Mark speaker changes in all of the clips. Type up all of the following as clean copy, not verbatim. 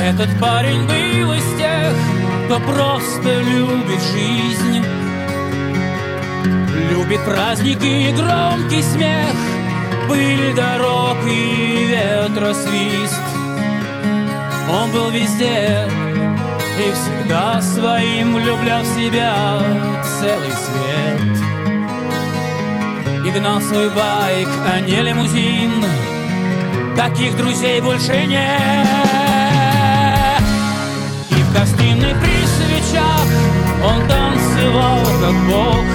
Speaker 1: Этот парень был из тех, кто просто любит жизнь, любит праздники и громкий смех, пыль дорог и ветросвист. Он был везде и всегда своим влюблял в себя целый свет. И гнал свой байк, а не лимузин. Таких друзей больше нет. И в гостиной при свечах он танцевал как бог,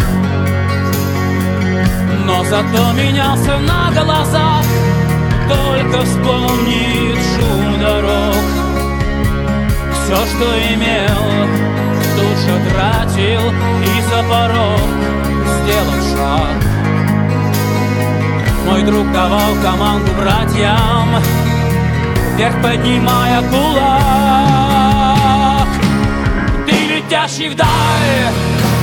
Speaker 1: но зато менялся на глазах. Только вспомнит шум дорог. Все, что имел, тут же тратил, и за порог сделал шаг. Мой друг давал команду братьям, вверх поднимая кулак. Ты летящий вдаль,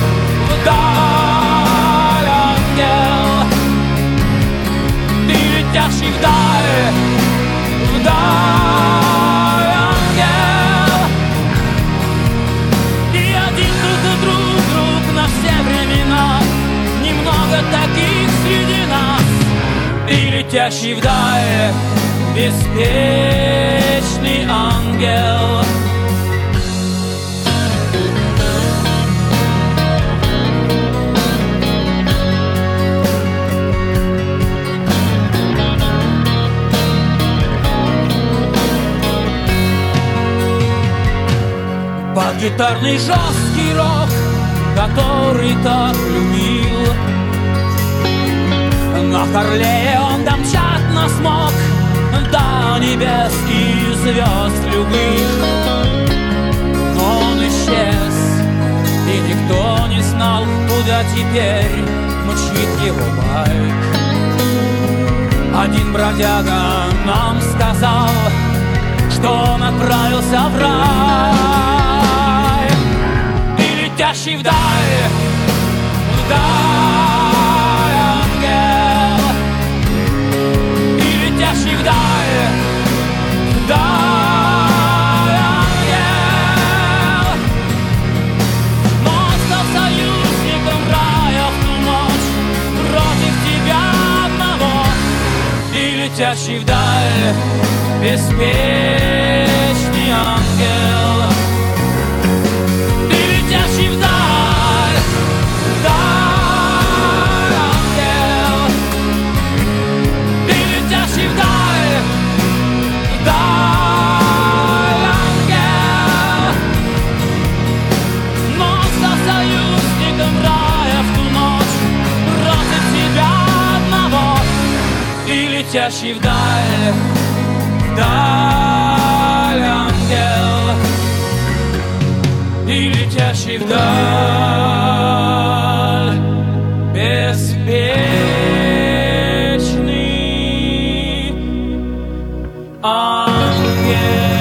Speaker 1: вдаль, ангел. Ты летящий вдаль, вдаль, ангел. И один друг на все времена, немного таких среди нас. Ты летящий вдаль, беспечный ангел. Под гитарный жесткий рок, который так любил, на Харлее он домчать смог до небес и звезд любых. Но он исчез, и никто не знал, куда теперь мчит его байк. Один бродяга нам сказал, что он отправился в рай. Ты летящий вдаль, вдаль, ангел. Ты летящий вдаль, вдаль, ангел. Но он стал союзником рая в ту ночь против тебя одного. Ты летящий вдаль, беспечный ангел. Ты летящий вдаль, вдаль, ангел. Ты летящий вдаль, вдаль, ангел. Но он стал союзником рая в ту ночь против тебя одного. Ты летящий вдаль, вдаль, ангел. И летящий вдаль, беспечный ангел.